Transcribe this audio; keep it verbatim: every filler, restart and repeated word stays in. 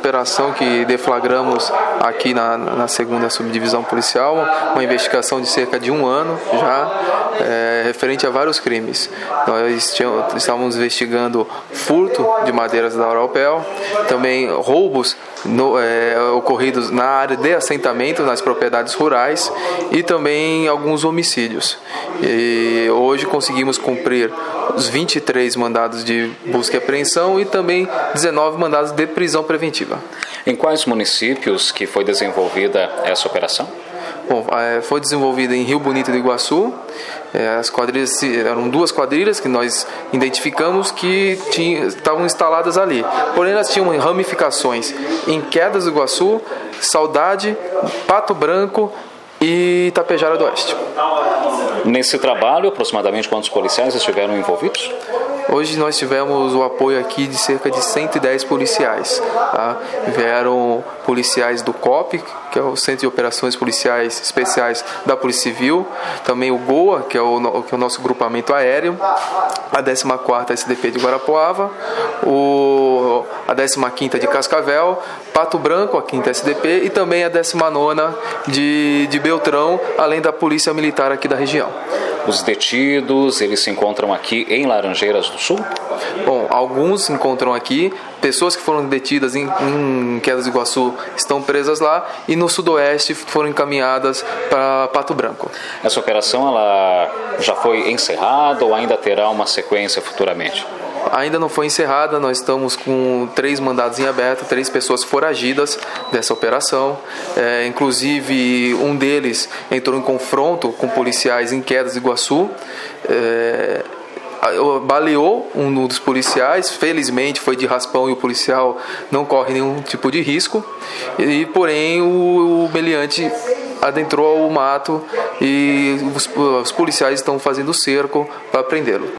operação que deflagramos aqui na, na segunda subdivisão policial, uma investigação de cerca de um ano já, é, referente a vários crimes. Nós tínhamos, estávamos investigando furto de madeiras da Uralpel, também roubos no, é, ocorridos na área de assentamento, nas propriedades rurais, e também alguns homicídios. E hoje conseguimos cumprir os vinte e três mandados de busca e apreensão e também dezenove mandados de prisão preventiva. Em quais municípios que foi desenvolvida essa operação? Bom, foi desenvolvida em Rio Bonito do Iguaçu. As quadrilhas eram duas quadrilhas que nós identificamos que tinham, estavam instaladas ali. Porém, elas tinham ramificações em Quedas do Iguaçu, Saudade, Pato Branco e Itapejara do Oeste. Nesse trabalho, aproximadamente quantos policiais estiveram envolvidos? Hoje nós tivemos o apoio aqui de cerca de cento e dez policiais. Tá? Vieram policiais do C O P, que é o Centro de Operações Policiais Especiais da Polícia Civil, também o GOA, que é o, que é o nosso grupamento aéreo, a décima quarta S D P de Guarapuava, o, a décima quinta de Cascavel, Pato Branco, a quinta S D P, e também a décima nona de, de Beltrão, além da Polícia Militar aqui da região. Os detidos, eles se encontram aqui em Laranjeiras do Sul? Bom, alguns se encontram aqui, pessoas que foram detidas em, em Quedas do Iguaçu estão presas lá, e no sudoeste foram encaminhadas para Pato Branco. Essa operação ela já foi encerrada ou ainda terá uma sequência futuramente? Ainda não foi encerrada, nós estamos com três mandados em aberto, três pessoas foragidas dessa operação. É, inclusive, um deles entrou em confronto com policiais em Quedas do Iguaçu, é, baleou um dos policiais, felizmente foi de raspão e o policial não corre nenhum tipo de risco, e, porém o, o meliante adentrou ao mato e os, os policiais estão fazendo cerco para prendê-lo.